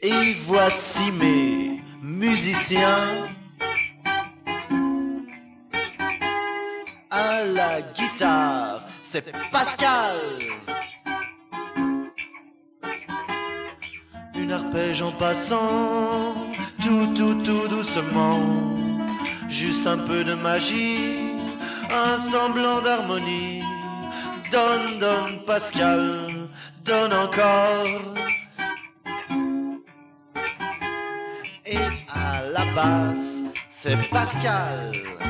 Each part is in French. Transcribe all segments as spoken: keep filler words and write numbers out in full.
Et voici mes musiciens. À la guitare, c'est Pascal. Une arpège en passant, tout, tout, tout doucement. Juste un peu de magie, un semblant d'harmonie. Donne, donne, Pascal, donne encore. Et à la basse, c'est Pascal.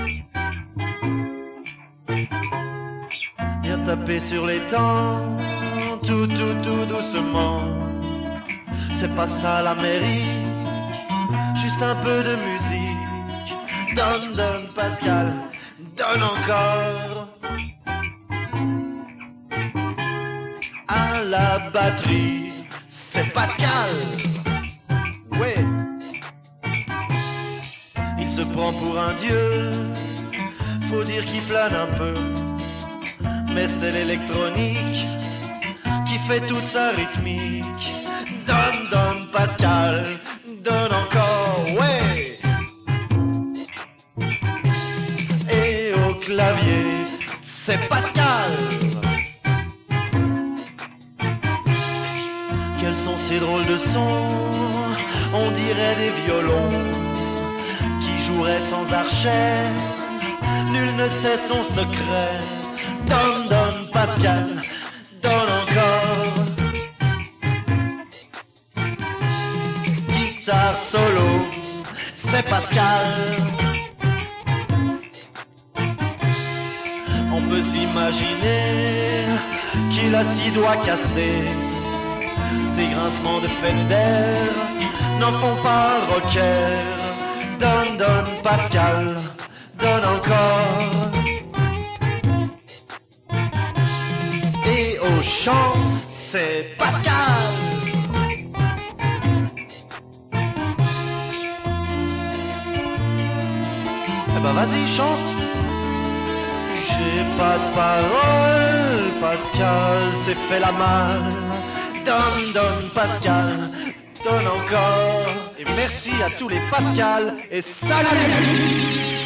Viens taper sur les temps, tout, tout, tout doucement. C'est pas ça l'Amérique, juste un peu de musique. Donne, donne, Pascal, donne encore. À la batterie, c'est Pascal. Ouais. Il se prend pour un dieu, faut dire qu'il plane un peu. Mais c'est l'électronique qui fait toute sa rythmique. Donne, donne, Pascal, donne encore, ouais. Et au clavier, c'est Pascal. Quels sont ces drôles de sons? On dirait des violons qui joueraient sans archet. Nul ne sait son secret. Donne, donne, Pascal, donne encore. Guitare solo, c'est Pascal. On peut s'imaginer qu'il a six doigts cassés. Ces grincements de Fender n'en font pas un rocker. Donne, donne, Pascal, donne encore. Et au chant, c'est Pascal. Eh ben vas-y, chante. J'ai pas de parole, Pascal s'est fait la malle. Donne, donne, Pascal, donne encore. Et merci à tous les Pascal et salut.